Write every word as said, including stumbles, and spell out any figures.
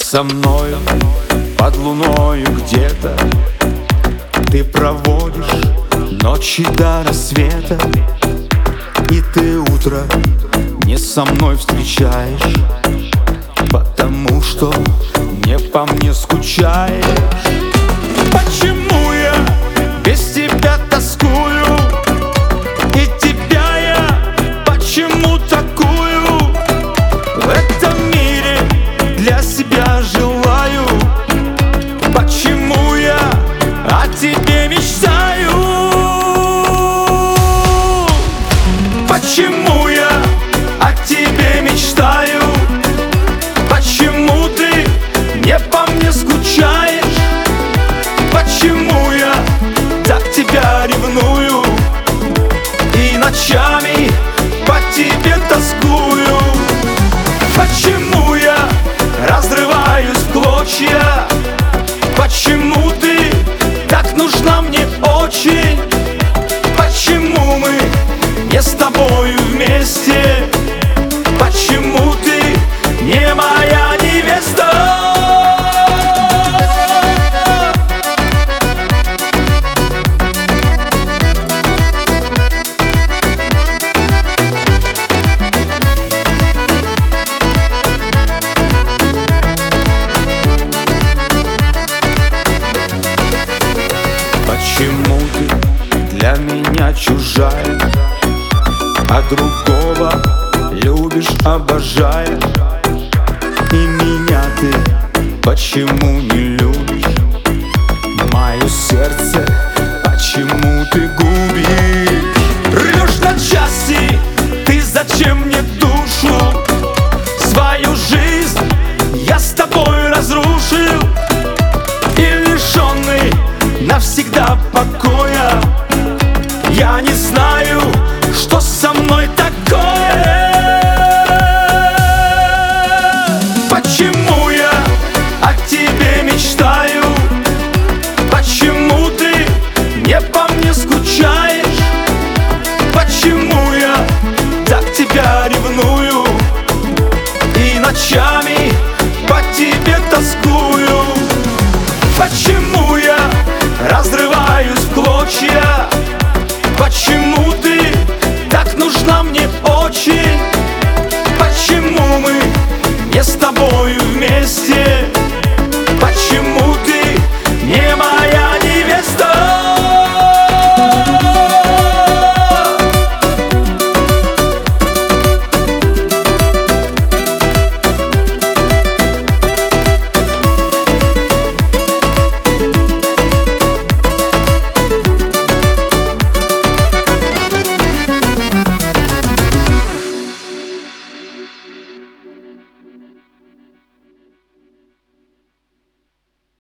Со мною под луною где-то ты проводишь ночи до рассвета, и ты утро не со мной встречаешь, потому что не по мне скучаешь. Почему я без тебя тоскую, и тебя я почему такую в этом мире для себя желаю? Почему я о тебе мечтаю? Почему я о тебе мечтаю? Почему ты не по мне скучаешь? Почему я так тебя ревную и ночами по тебе тоскую? Почему я разрываюсь в клочья? Почему ты так нужна мне очень? Почему мы не с тобою вместе? Почему ты не моя невеста? Почему ты для меня чужая, а другого любишь, обожаешь? И меня ты почему не любишь? Мое сердце почему ты губишь? Рвешь на части, ты зачем мне душу? Свою жизнь я с тобой разрушил, и лишенный навсегда покоя я не знаю, что со мной такое. Почему я о тебе мечтаю? Почему ты не по мне скучаешь? Почему я так тебя ревную и ночами по тебе тоскую? Почему я разрываюсь в клочья? Почему ты так нужна мне очень? Почему мы не с тобою вместе?